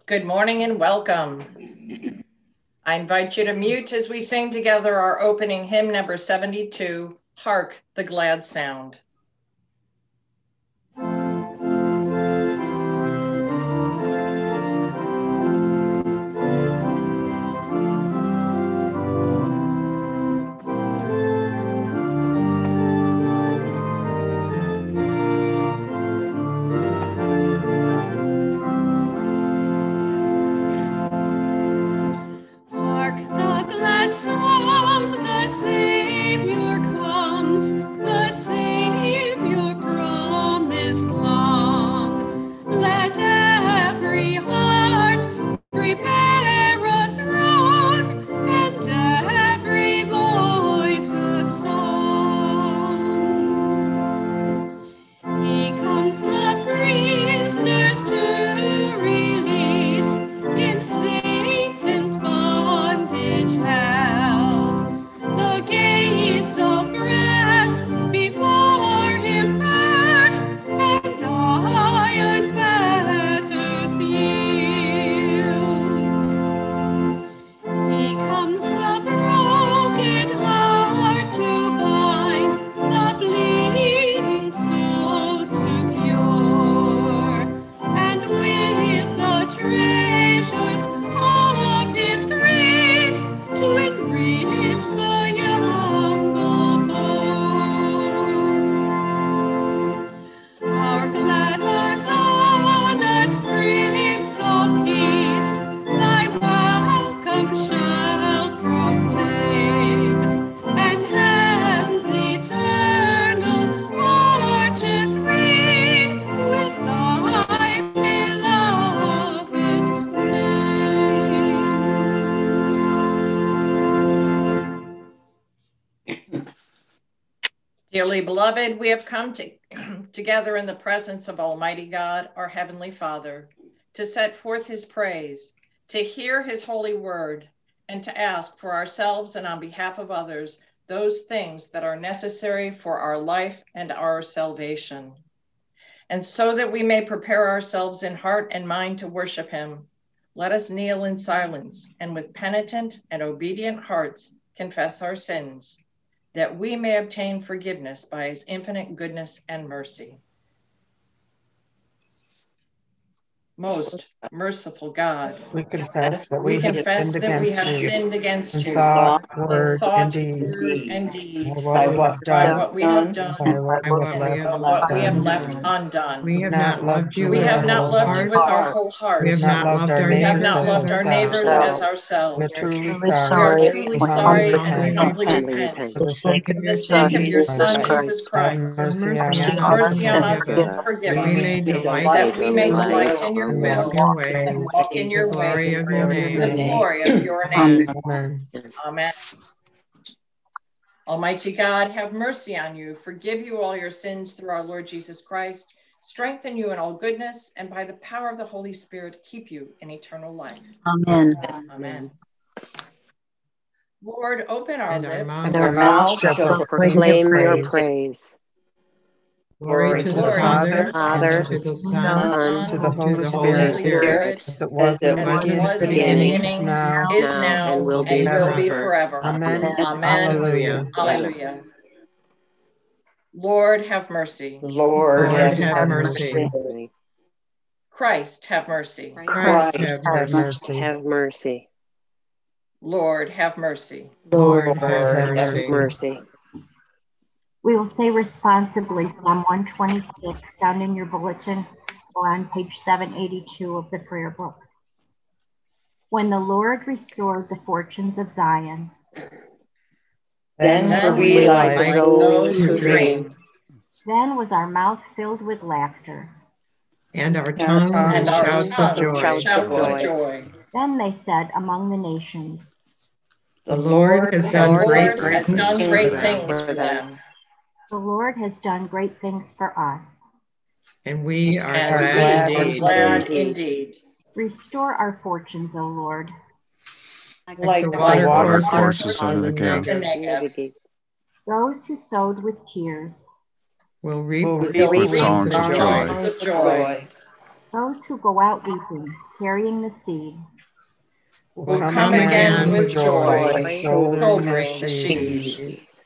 Good morning and welcome. I invite you to mute as we sing together our opening hymn number 72, Hark the Glad Sound. Dearly beloved, we have come together in the presence of Almighty God, our Heavenly Father, to set forth his praise, to hear his holy word, and to ask for ourselves and on behalf of others those things that are necessary for our life and our salvation. And so that we may prepare ourselves in heart and mind to worship him, let us kneel in silence and with penitent and obedient hearts confess our sins, that we may obtain forgiveness by his infinite goodness and mercy. Most merciful God, we confess that we have sinned against you in thought, word, and deed, by what we have done, by what we have left undone. We have not loved you with our whole heart. We have not loved our neighbors as ourselves. We are truly We are sorry truly sorry and humbly humbly repent. for the sake For the sake of your Son, Jesus Christ. Christ, Have have mercy on us and forgive that us, that we may delight in your will and walk in your way, of your name. the glory of your name. Amen. Amen. Almighty God, have mercy on you, forgive you all your sins through our Lord Jesus Christ, strengthen you in all goodness, and by the power of the Holy Spirit, keep you in eternal life. Amen. Amen. Lord, open our lips, and our mouths shall proclaim your praise. Glory to the Father, Father, and to the Son, to the Holy Spirit, as it was in the beginning, is now, and will be forever. Amen. Amen. Hallelujah. Hallelujah. Lord, have mercy. Lord, have mercy. Christ, have mercy. Christ, have mercy. have mercy. Lord, have mercy. Lord, have mercy. We will say responsibly Psalm 126 found in your bulletin or on page 782 of the prayer book. When the Lord restored the fortunes of Zion, then were we like those who dream. Then was our mouth filled with laughter, and our tongue with shouts of joy. Then they said among the nations, The Lord has done great things for them. The Lord has done great things for us. And we are glad indeed. Restore our fortunes, O Lord. Like the water courses of the Negev. Those who sowed with tears will reap songs of joy. Those who go out weeping, carrying the seed, will come again with joy, shouldering their sheaves. sheaves.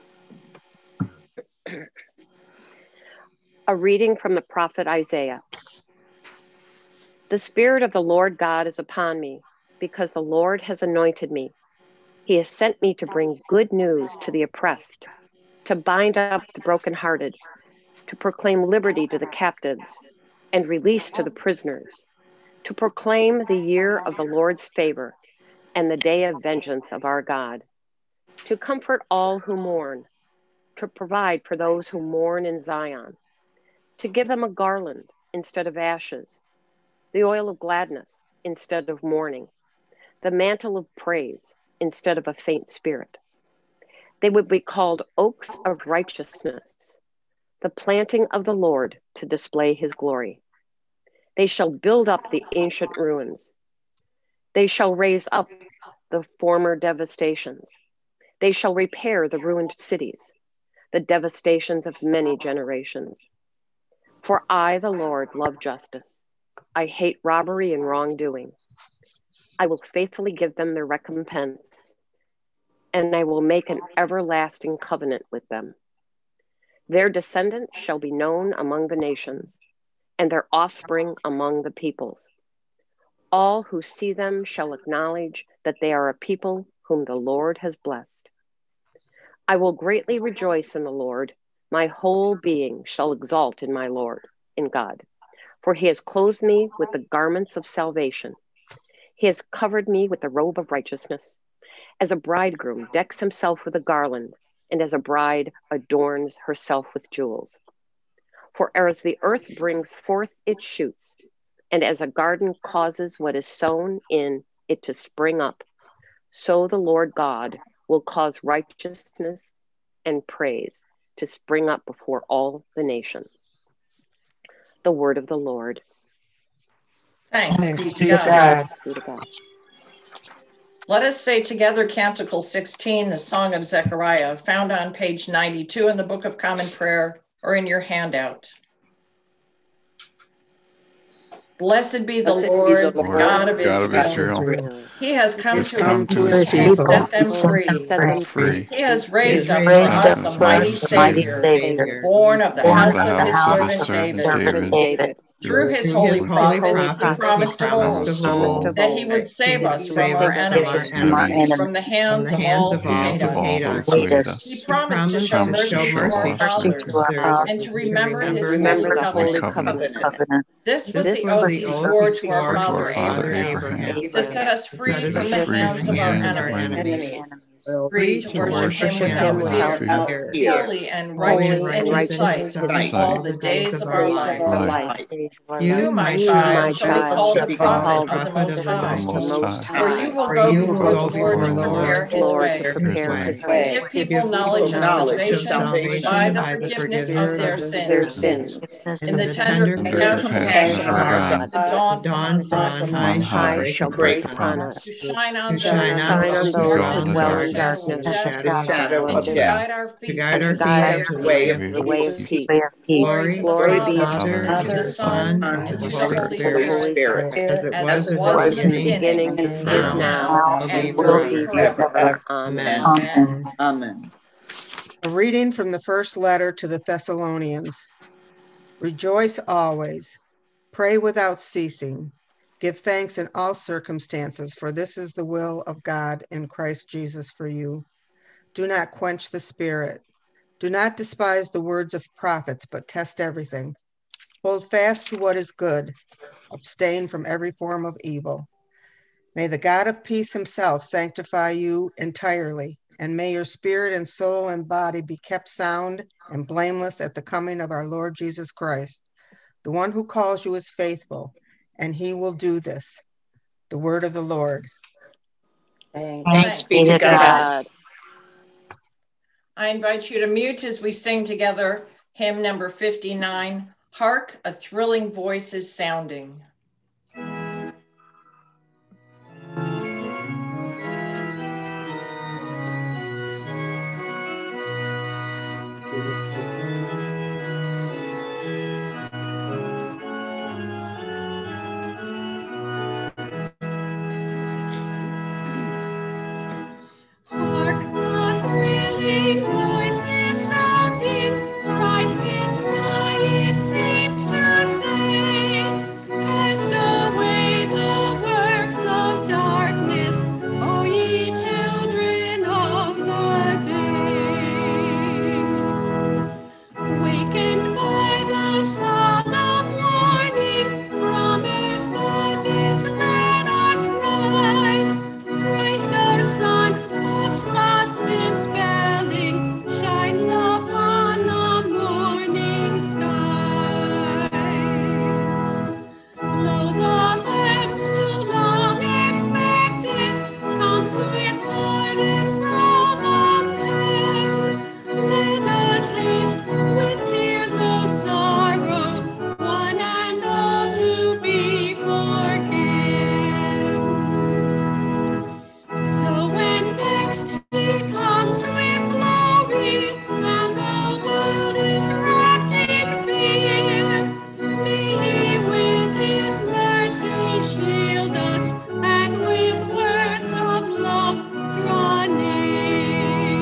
A reading from the prophet Isaiah. The Spirit of the Lord God is upon me, because the Lord has anointed me. He has sent me to bring good news to the oppressed, to bind up the brokenhearted, to proclaim liberty to the captives, and release to the prisoners, to proclaim the year of the Lord's favor and the day of vengeance of our God, to comfort all who mourn, to provide for those who mourn in Zion, to give them a garland instead of ashes, the oil of gladness instead of mourning, the mantle of praise instead of a faint spirit. They would be called oaks of righteousness, the planting of the Lord to display his glory. They shall build up the ancient ruins. They shall raise up the former devastations. They shall repair the ruined cities, the devastations of many generations. For I, the Lord, love justice. I hate robbery and wrongdoing. I will faithfully give them their recompense, and I will make an everlasting covenant with them. Their descendants shall be known among the nations, and their offspring among the peoples. All who see them shall acknowledge that they are a people whom the Lord has blessed. I will greatly rejoice in the Lord. My whole being shall exult in my Lord, in God. For he has clothed me with the garments of salvation. He has covered me with the robe of righteousness. As a bridegroom decks himself with a garland, and as a bride adorns herself with jewels. For as the earth brings forth its shoots, and as a garden causes what is sown in it to spring up, so the Lord God will cause righteousness and praise to spring up before all the nations. The word of the Lord. Thanks be to Be God. God. Be to God. Let us say together Canticle 16, the Song of Zechariah, found on page 92 in the Book of Common Prayer or in your handout. Blessed be the Lord, the God of Israel. He has come to his people and set them free. He has raised up for us a mighty Savior, born of the house of his servant David. Through his holy prophets, he promised of old that he would save us from our enemies, from the hands of all who hate us. He promised to show mercy to our fathers and to remember his holy covenant. This was the oath he swore to our father Abraham, to set us free from the hands of our enemies, free to worship him without fear, holy and righteous in his sight all the days of our life. You, my child, shall be called a prophet of the Most High, for you will go before the Lord to prepare his way, to give people knowledge of salvation by the forgiveness of their sins. In the tender compassion of our God, the dawn from on high shall break upon us, to shine on those who dwell in darkness and the shadow of death, to guide our feet into the way of peace. Glory be to the Father, to the Son, and to the Holy Spirit, as it was in the beginning, is now, and will be forever. Amen. Amen. A reading from the first letter to the Thessalonians. Rejoice always. Pray without ceasing. Give thanks in all circumstances, for this is the will of God in Christ Jesus for you. Do not quench the spirit. Do not despise the words of prophets, but test everything. Hold fast to what is good. Abstain from every form of evil. May the God of peace himself sanctify you entirely, and may your spirit and soul and body be kept sound and blameless at the coming of our Lord Jesus Christ. The one who calls you is faithful, and he will do this. The word of the Lord. Thanks be to God. I invite you to mute as we sing together hymn number 59, Hark, a Thrilling Voice is Sounding. distant voices sounding, Christ is nigh, it seems to say. Cast away the works of darkness, O ye children of the day. Wakened by the sound of warning, from earth's bondage let us rise. Christ our Son, all sloth dispelling, shines upon the morning skies. Lo, the Lamb so long expected comes with pardon from on high. Let us haste with tears of sorrow, one and all to be forgiven. So when next he comes with glory, and the world is wrapped in fear, may he with his mercy shield us, and with words of love draw near.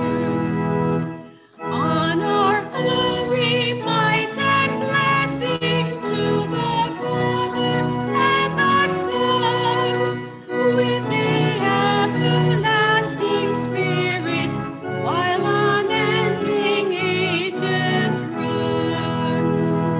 Honor, glory, might, and blessing to the Father and the Son, with the everlasting Spirit, while unending ages run.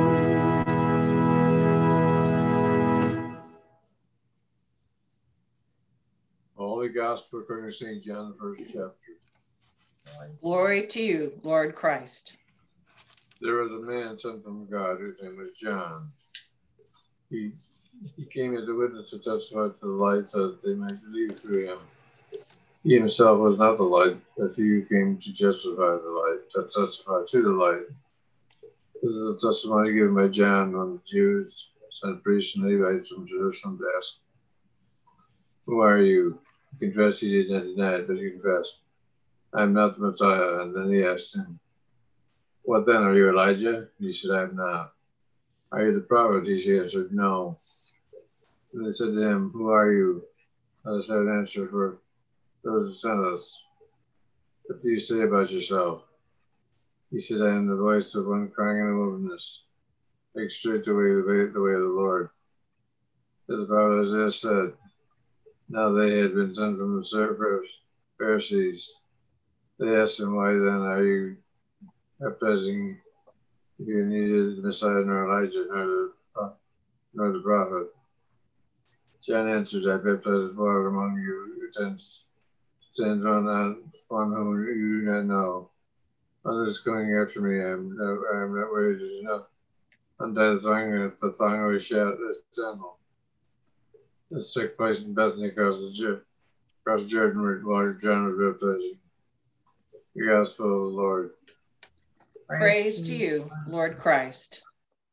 Holy Gospel according to St. John, the first chapter. Glory to you, Lord Christ. There was a man sent from God whose name was John. He came as a witness to testify to the light, so that they might believe through him. He himself was not the light, but he who came to justify the light, to testify to the light. This is a testimony given by John when the Jews sent priests and Levites from Jerusalem to ask, "Who are you?" He confessed he did not deny it, but he confessed, "I am not the Messiah." And then he asked him, "What then? Are you Elijah?" He said, "I am not." "Are you the prophet?" He answered, "No." And they said to him, "Who are you?" Let us have an answer for those who sent us. What do you say about yourself? He said, "I am the voice of one crying in the wilderness, make straight the way of the Lord." As the prophet Isaiah said, now they had been sent from the Pharisees. They asked him, "Why then are you baptizing? You neither the Messiah nor Elijah nor the prophet." John answered, "I baptize with water among you, who stands one whom you do not know. One is coming after me. I am not worthy to untie the thong of his sandal." This took place in Bethany across Jordan, where John was baptizing. The Gospel of the Lord. Praise to you, Lord Christ.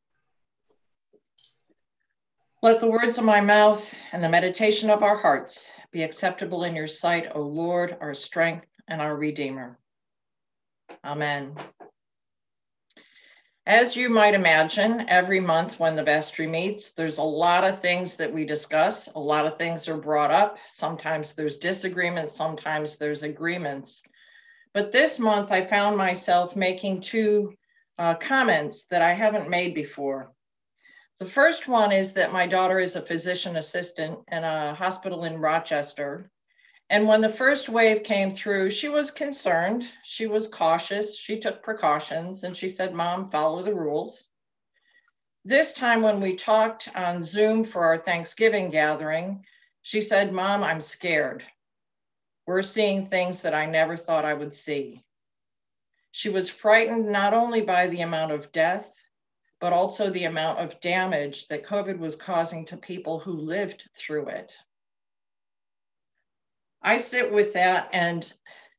Let the words of my mouth and the meditation of our hearts be acceptable in your sight, O Lord, our strength and our Redeemer. Amen. As you might imagine, every month when the vestry meets, there's a lot of things that we discuss. A lot of things are brought up. Sometimes there's disagreements, sometimes there's agreements. But this month I found myself making two comments that I haven't made before. The first one is that my daughter is a physician assistant in a hospital in Rochester. And when the first wave came through, she was concerned, she was cautious, she took precautions, and she said, "Mom, follow the rules." This time when we talked on Zoom for our Thanksgiving gathering, she said, "Mom, I'm scared. We're seeing things that I never thought I would see." She was frightened not only by the amount of death, but also the amount of damage that COVID was causing to people who lived through it. I sit with that and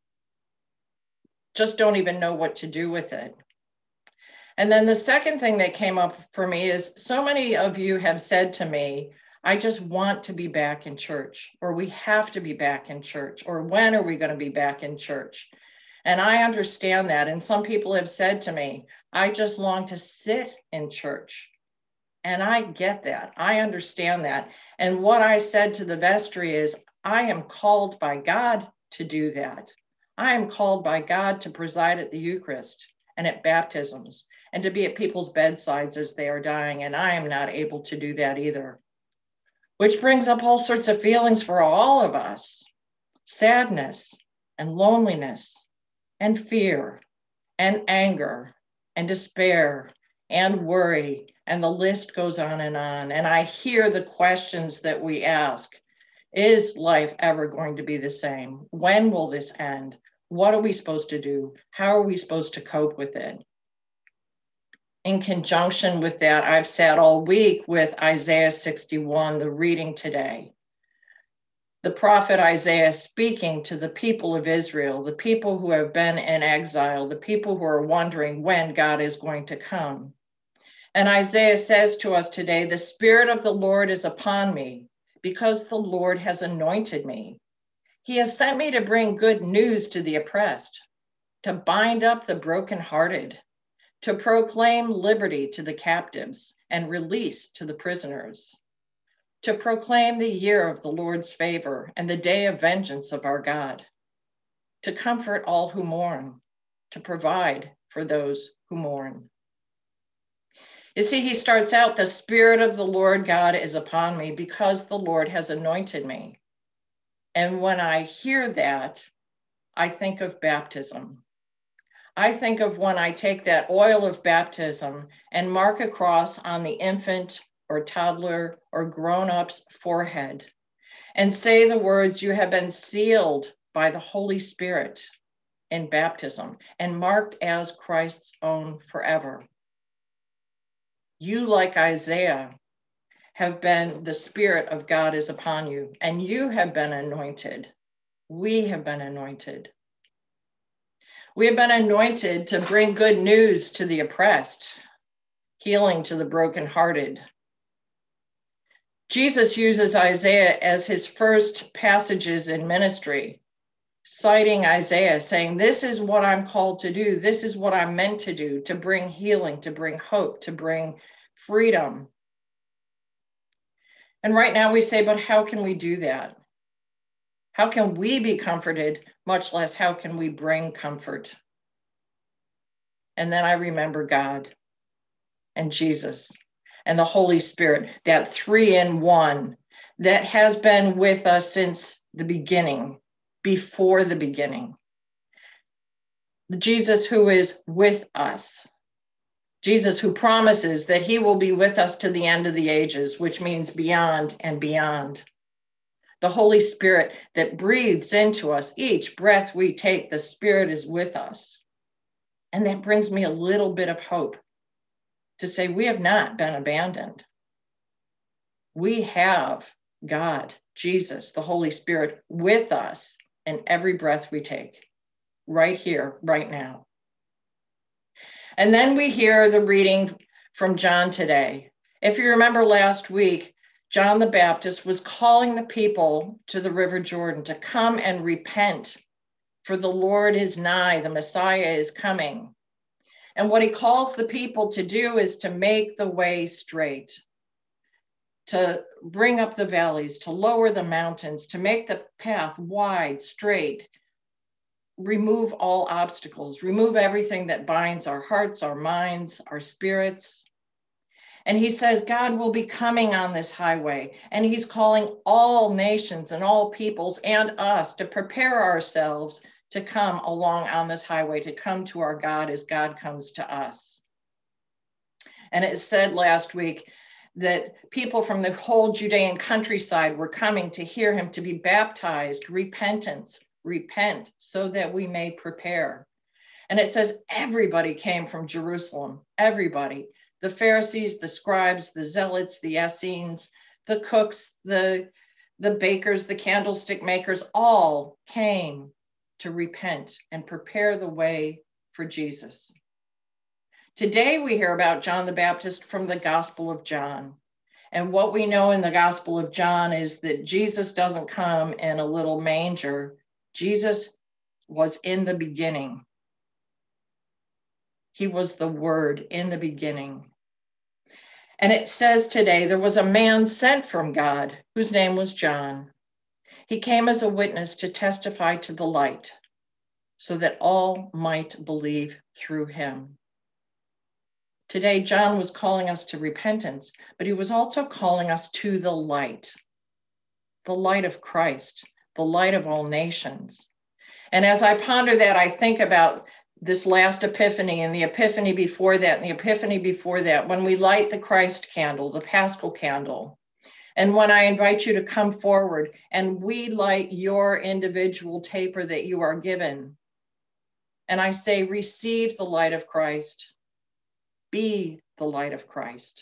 just don't even know what to do with it. And then the second thing that came up for me is so many of you have said to me, "I just want to be back in church," or "We have to be back in church," or "When are we going to be back in church?" And I understand that. And some people have said to me, "I just long to sit in church." And I get that. I understand that. And what I said to the vestry is, I am called by God to do that. I am called by God to preside at the Eucharist and at baptisms and to be at people's bedsides as they are dying, and I am not able to do that either. Which brings up all sorts of feelings for all of us: sadness and loneliness and fear and anger and despair and worry, and the list goes on. And I hear the questions that we ask. Is life ever going to be the same? When will this end? What are we supposed to do? How are we supposed to cope with it? In conjunction with that, I've sat all week with Isaiah 61, the reading today. The prophet Isaiah speaking to the people of Israel, the people who have been in exile, the people who are wondering when God is going to come. And Isaiah says to us today, the Spirit of the Lord is upon me, because the Lord has anointed me. He has sent me to bring good news to the oppressed, to bind up the brokenhearted, to proclaim liberty to the captives and release to the prisoners, to proclaim the year of the Lord's favor and the day of vengeance of our God, to comfort all who mourn, to provide for those who mourn. You see, he starts out, the Spirit of the Lord God is upon me because the Lord has anointed me. And when I hear that, I think of baptism. I think of when I take that oil of baptism and mark a cross on the infant or toddler or grown-up's forehead and say the words, you have been sealed by the Holy Spirit in baptism and marked as Christ's own forever. You, like Isaiah, have been, the Spirit of God is upon you, and you have been anointed. We have been anointed. We have been anointed to bring good news to the oppressed, healing to the brokenhearted. Jesus uses Isaiah as his first passages in ministry, citing Isaiah, saying, this is what I'm called to do. This is what I'm meant to do, to bring healing, to bring hope, to bring freedom. And right now we say, but how can we do that? How can we be comforted, much less how can we bring comfort? And then I remember God and Jesus and the Holy Spirit, that 3-in-1 that has been with us since the beginning, before the beginning. The Jesus who is with us. Jesus who promises that he will be with us to the end of the ages, which means beyond and beyond. The Holy Spirit that breathes into us each breath we take, the Spirit is with us. And that brings me a little bit of hope to say we have not been abandoned. We have God, Jesus, the Holy Spirit with us in every breath we take, right here, right now. And then we hear the reading from John today. If you remember last week, John the Baptist was calling the people to the River Jordan to come and repent, for the Lord is nigh, the Messiah is coming. And what he calls the people to do is to make the way straight, to bring up the valleys, to lower the mountains, to make the path wide, straight, remove all obstacles, remove everything that binds our hearts, our minds, our spirits. And he says God will be coming on this highway, and he's calling all nations and all peoples and us to prepare ourselves to come along on this highway, to come to our God as God comes to us. And it said last week that people from the whole Judean countryside were coming to hear him, to be baptized, repentance, repent, so that we may prepare. And it says everybody came from Jerusalem, everybody. The Pharisees, the scribes, the zealots, the Essenes, the cooks, the bakers, the candlestick makers, all came to repent and prepare the way for Jesus. Today we hear about John the Baptist from the Gospel of John. And what we know in the Gospel of John is that Jesus doesn't come in a little manger. Jesus was in the beginning. He was the Word in the beginning. And it says today there was a man sent from God whose name was John. He came as a witness to testify to the light, so that all might believe through him. Today, John was calling us to repentance, but he was also calling us to the light of Christ, the light of all nations. And as I ponder that, I think about this last Epiphany and the Epiphany before that and the Epiphany before that, when we light the Christ candle, the Paschal candle. And when I invite you to come forward and we light your individual taper that you are given. And I say, receive the light of Christ. Be the light of Christ.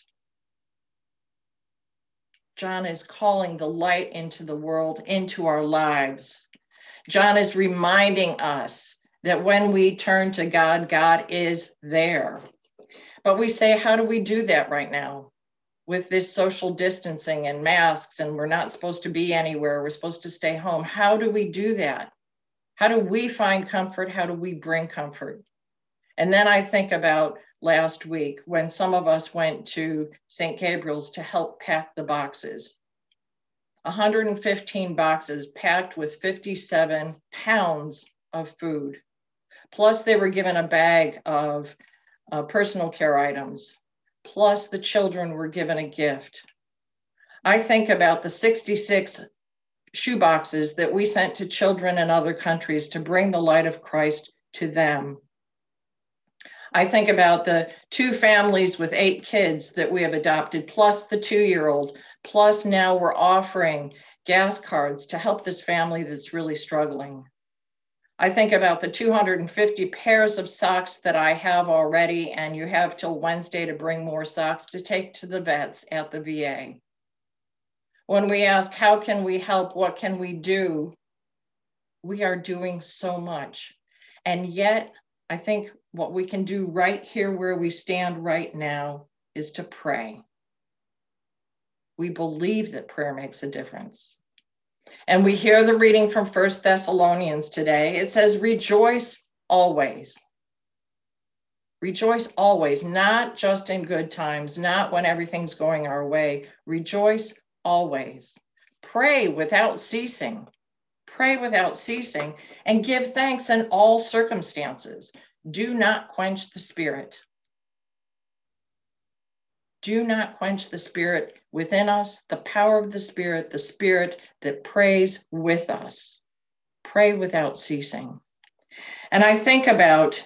John is calling the light into the world, into our lives. John is reminding us that when we turn to God, God is there. But we say, how do we do that right now? With this social distancing and masks, and we're not supposed to be anywhere, we're supposed to stay home. How do we do that? How do we find comfort? How do we bring comfort? And then I think about last week when some of us went to St. Gabriel's to help pack the boxes. 115 boxes packed with 57 pounds of food. Plus they were given a bag of personal care items. Plus the children were given a gift. I think about the 66 shoe boxes that we sent to children in other countries to bring the light of Christ to them. I think about the 2 families with 8 kids that we have adopted, plus the 2-year-old, plus now we're offering gas cards to help this family that's really struggling. I think about the 250 pairs of socks that I have already, and you have till Wednesday to bring more socks to take to the vets at the VA. When we ask, how can we help? What can we do? We are doing so much. And yet, I think what we can do right here where we stand right now is to pray. We believe that prayer makes a difference. And we hear the reading from 1 Thessalonians today. It says, rejoice always. Rejoice always, not just in good times, not when everything's going our way. Rejoice always. Pray without ceasing. Pray without ceasing and give thanks in all circumstances. Do not quench the Spirit. Do not quench the Spirit within us, the power of the Spirit that prays with us. Pray without ceasing. And I think about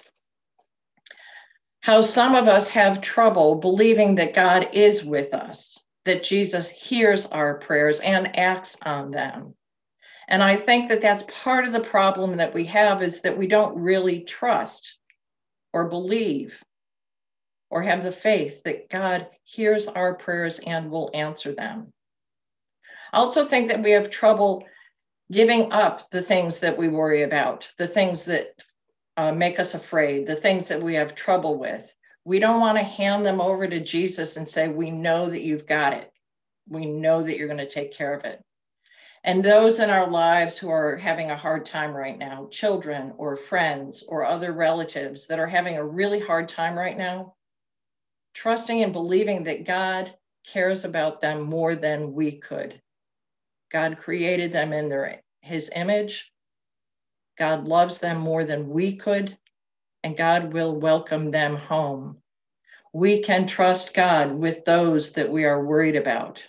how some of us have trouble believing that God is with us, that Jesus hears our prayers and acts on them. And I think that that's part of the problem that we have, is that we don't really trust or believe or have the faith that God hears our prayers and will answer them. I also think that we have trouble giving up the things that we worry about, the things that make us afraid, the things that we have trouble with. We don't want to hand them over to Jesus and say, we know that you've got it. We know that you're going to take care of it. And those in our lives who are having a hard time right now, children or friends or other relatives that are having a really hard time right now, trusting and believing that God cares about them more than we could. God created them in his image. God loves them more than we could, and God will welcome them home. We can trust God with those that we are worried about.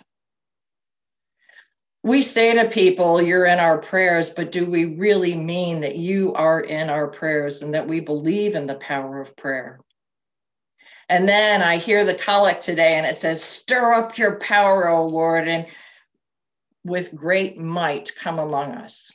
We say to people, you're in our prayers, but do we really mean that you are in our prayers and that we believe in the power of prayer? And then I hear the collect today and it says, stir up your power, O Lord, and with great might come among us.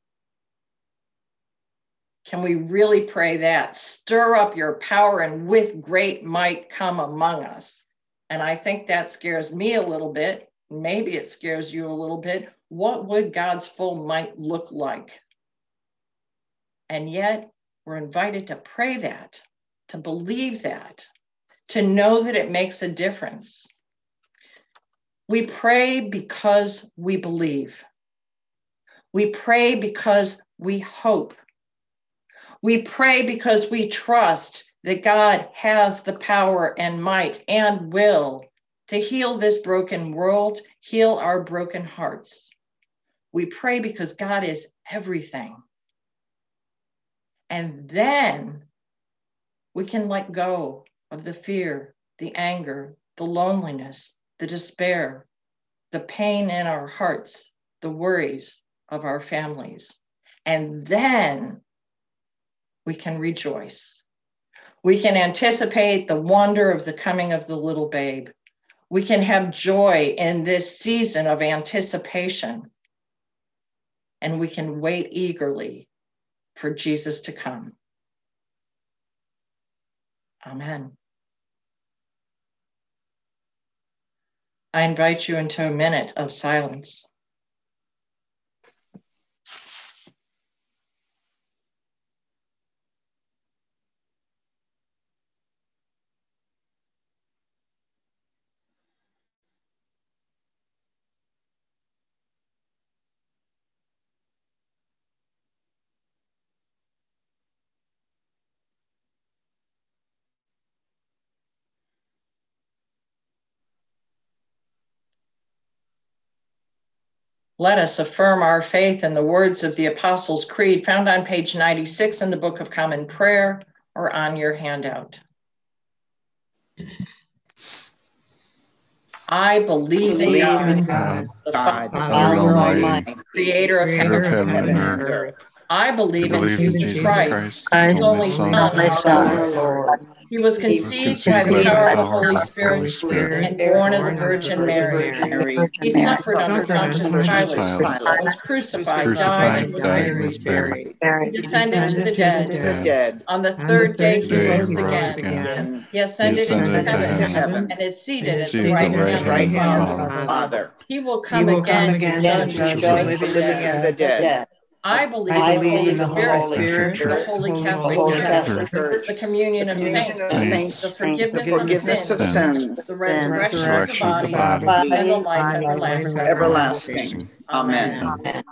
Can we really pray that? Stir up your power and with great might come among us. And I think that scares me a little bit. Maybe it scares you a little bit. What would God's full might look like? And yet we're invited to pray that, to believe that, to know that it makes a difference. We pray because we believe. We pray because we hope. We pray because we trust that God has the power and might and will to heal this broken world, heal our broken hearts. We pray because God is everything. And then we can let go of the fear, the anger, the loneliness, the despair, the pain in our hearts, the worries of our families. And then we can rejoice. We can anticipate the wonder of the coming of the little babe. We can have joy in this season of anticipation. And we can wait eagerly for Jesus to come. Amen. I invite you into a minute of silence. Let us affirm our faith in the words of the Apostles' Creed found on page 96 in the Book of Common Prayer or on your handout. I believe in God, the Father Almighty, creator of heaven and earth. I believe in Jesus Christ, his only Son, our Lord. He was conceived by the power of the Holy Spirit and born of the Virgin Mary. He suffered under Pontius Pilate, was crucified, died, and was buried. He descended to the dead. On the third day he rose again. He ascended into heaven and is seated at the right hand of the Father. He will come again to judge the living and the dead. I believe in the Holy Spirit, the Holy Catholic Church, the communion of saints, the forgiveness of sins, the resurrection of the body, and the life everlasting. Amen.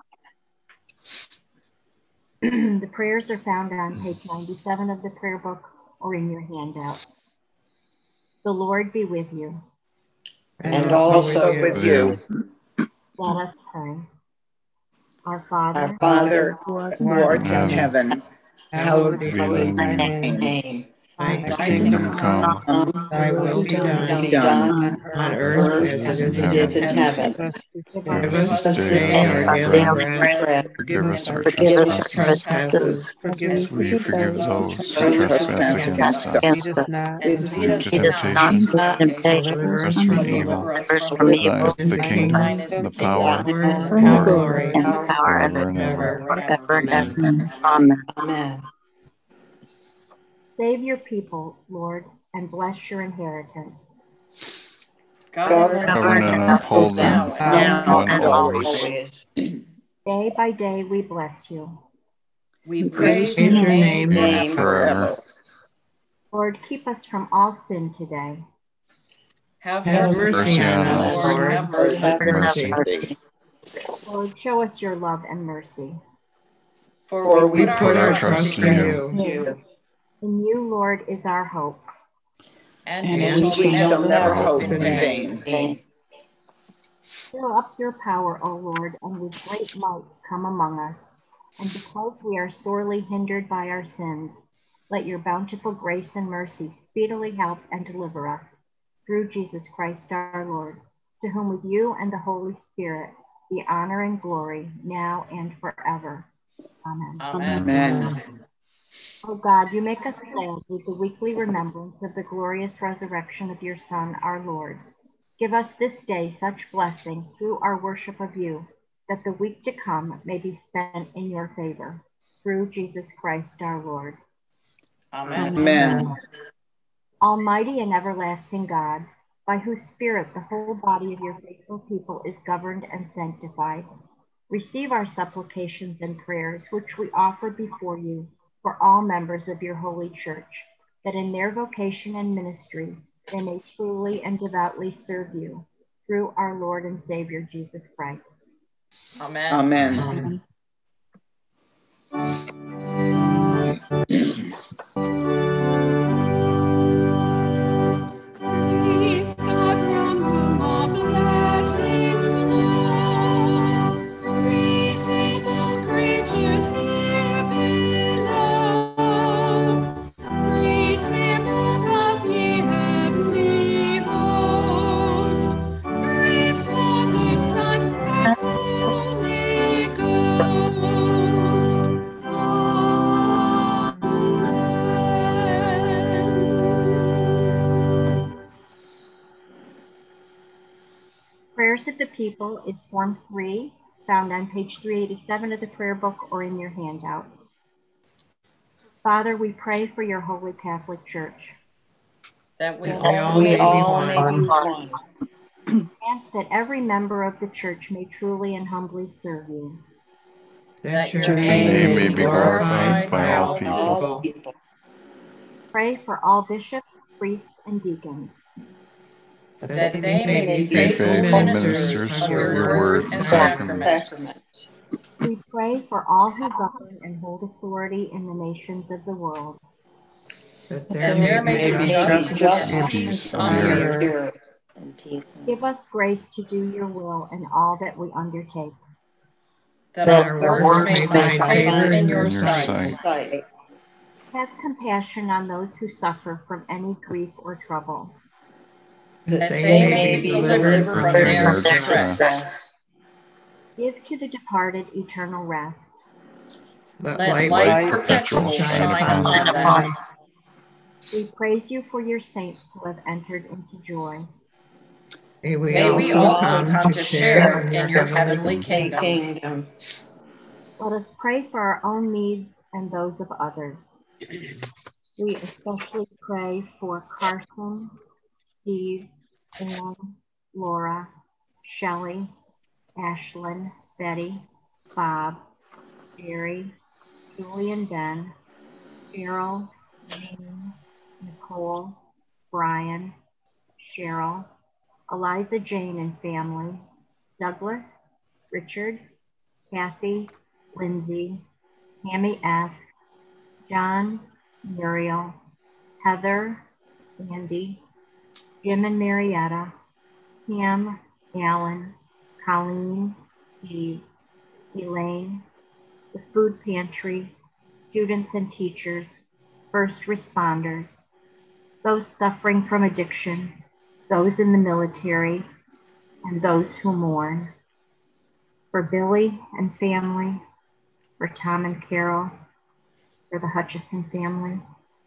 The prayers are found on page 97 of the prayer book or in your handout. The Lord be with you. And also with you. Let us pray. Our Father, who art in heaven, hallowed be thy name. Thy kingdom come, thy will be done on earth as it is in heaven. Give us this day our daily bread. Forgive us our trespasses, as we forgive those who trespass against us. Lead us not And lead us into not into temptation, deliver us from evil. deliver us from evil. Thine is the kingdom, Thine is the power, and and the glory, glory, forever and ever. Amen. Amen. save your people, Lord, and bless your inheritance. Govern and uphold them now and always. Day by day we bless you. We praise your your name name forever. Lord, keep us from all sin today. Have mercy on us, Lord. Have mercy. Lord, show us your love and mercy. For we Put our trust in you. In you, Lord, is our hope. and we shall never hope hope in vain. Fill up your power, O Lord, and with great might come among us. And because we are sorely hindered by our sins, let your bountiful grace and mercy speedily help and deliver us. Through Jesus Christ our Lord, to whom with you and the Holy Spirit be honor and glory now and forever. Amen. Amen. O God, you make us glad with the weekly remembrance of the glorious resurrection of your Son, our Lord. Give us this day such blessing through our worship of you, that the week to come may be spent in your favor. Through Jesus Christ our Lord. Amen. Almighty and everlasting God, by whose Spirit the whole body of your faithful people is governed and sanctified, receive our supplications and prayers, which we offer before you for all members of your holy church, that in their vocation and ministry they may truly and devoutly serve you, through our Lord and Savior Jesus Christ. Amen. Praise God from whom all blessings flow. Praise Him, all creatures here below. prayers of the people is Form 3, found on page 387 of the prayer book or in your handout. Father, we pray for your Holy Catholic Church. that we that all we may all be may one. be one. Grant that every member of the church may truly and humbly serve you. That your your name may be glorified by all people. Pray for all bishops, priests, and deacons. That they may be faithful ministers of your word and sacraments. We pray for all who govern and hold authority in the nations of the world. That there may be justice and peace on the earth. Give us grace to do your will in all that we undertake. That our works may find favor in your sight. Have compassion on those who suffer from any grief or trouble. That they may be delivered from their distress. Give to the departed eternal rest. Let light perpetual shine upon them. We praise you for your saints who have entered into joy. May May we also come to share in your heavenly kingdom. Let us pray for our own needs and those of others. We especially pray for Carson, Steve, Ann, Laura, Shelley, Ashlyn, Betty, Bob, Jerry, Julie and Ben, Cheryl, Jean, Nicole, Brian, Cheryl, Eliza Jane and family, Douglas, Richard, Kathy, Lindsay, Tammy S., John, Muriel, Heather, Andy, Jim and Marietta, Pam, Alan, Colleen, Steve, Elaine, the food pantry, students and teachers, first responders, those suffering from addiction, those in the military, and those who mourn. For Billy and family, for Tom and Carol, for the Hutchison family.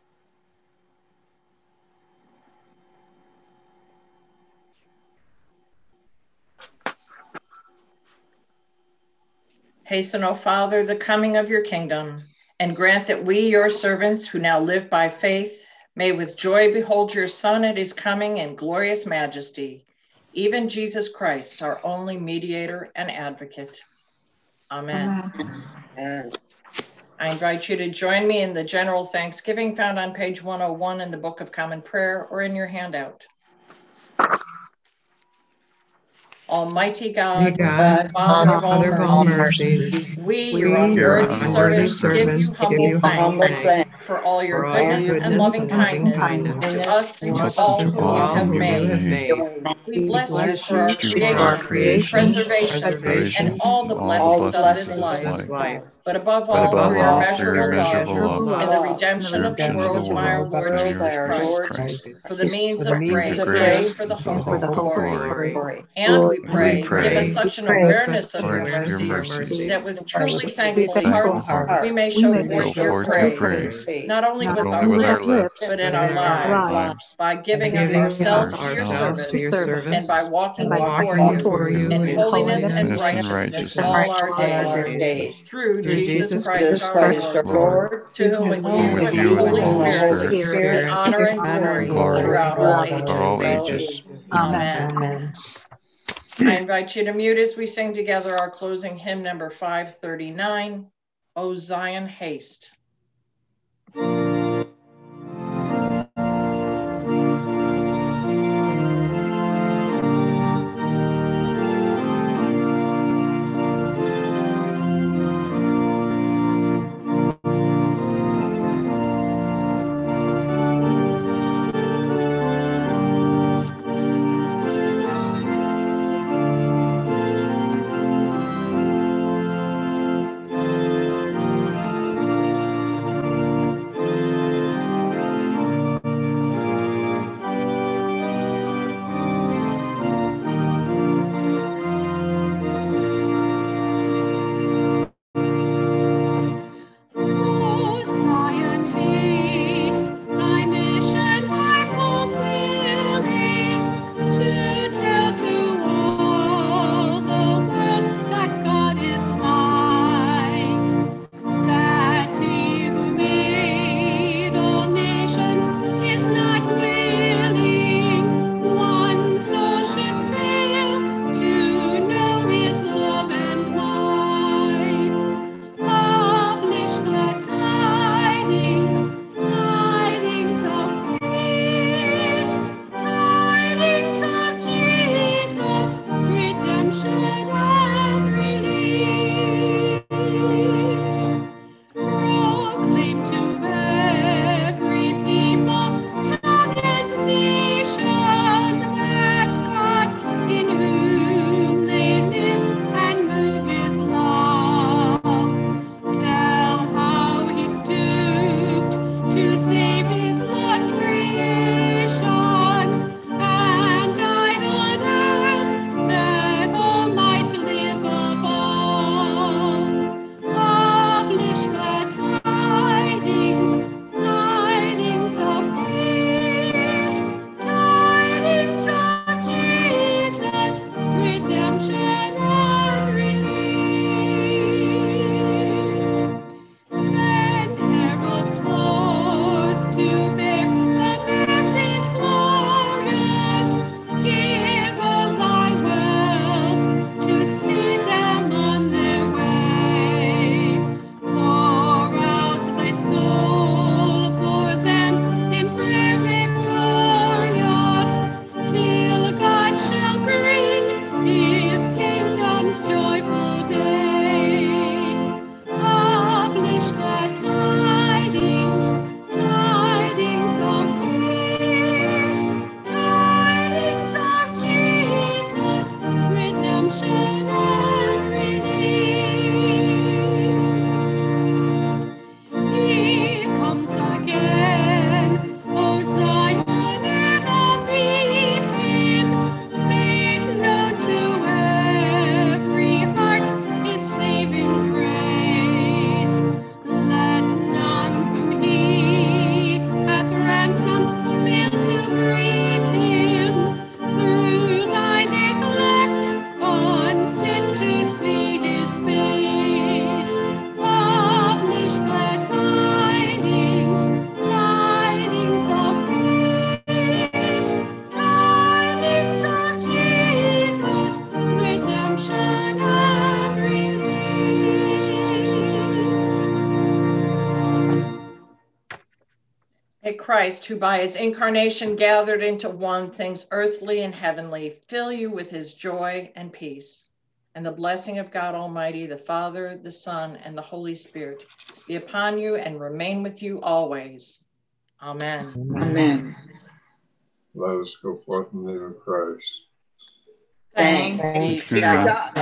Hasten, O Father, the coming of your kingdom, and grant that we, your servants, who now live by faith, may with joy behold your Son at his coming in glorious majesty, even Jesus Christ, our only mediator and advocate. Amen. Amen. I invite you to join me in the general thanksgiving found on page 101 in the Book of Common Prayer or in your handout. Almighty God, Father of all mercy, we, your unworthy servants, give you humble thanks for all your goodness and loving kindness to us and to all whom you have made. We bless you for our creation, preservation, and all the blessings of this life. But above all, for your immeasurable love and the redemption of the world by our Lord Jesus Christ, for the means of grace and for the hope of glory. And we pray, give us such an awareness of your mercies that with truly thankful hearts we may show forth your praise, not only with our lips, but in our lives, by giving of ourselves to your service and by walking before you in holiness and righteousness all our days. Through Jesus Christ our Lord, to whom with you and the Holy Spirit be honor and glory throughout all ages. Amen. I invite you to mute as we sing together our closing hymn number 539, O Zion, Haste. May Christ, who by his incarnation gathered into one things earthly and heavenly, fill you with his joy and peace. And the blessing of God Almighty, the Father, the Son, and the Holy Spirit be upon you and remain with you always. Amen. Amen. Let us go forth in the name of Christ. Thanks be to God.